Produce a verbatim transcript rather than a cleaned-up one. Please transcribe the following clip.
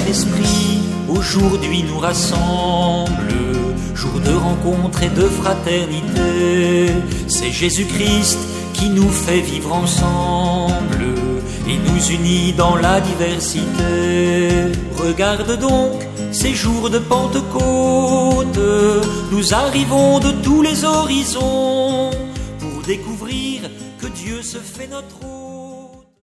Saint-Esprit aujourd'hui nous rassemble, jour de rencontre et de fraternité. C'est Jésus-Christ qui nous fait vivre ensemble et nous unit dans la diversité. Regarde donc ces jours de Pentecôte, nous arrivons de tous les horizons pour découvrir que Dieu se fait notre hôte.